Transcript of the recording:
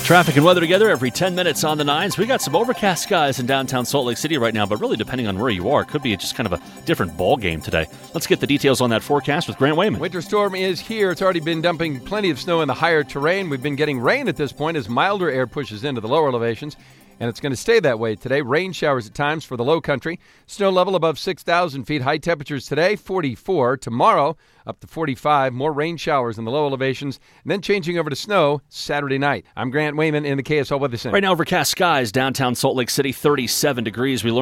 Traffic and weather together every 10 minutes on the nines. We got some overcast skies in downtown Salt Lake City right now, but really depending on where you are, could be just kind of a different ball game today. Let's get the details on that forecast with Grant Wayman. Winter storm is here. It's already been dumping plenty of snow in the higher terrain. We've been getting rain at this point as milder air pushes into the lower elevations. And it's going to stay that way today. Rain showers at times for the low country. Snow level above 6,000 feet. High temperatures today, 44. Tomorrow, up to 45. More rain showers in the low elevations. And then changing over to snow Saturday night. I'm Grant Wayman in the KSL Weather Center. Right now, overcast skies, downtown Salt Lake City, 37 degrees. We learned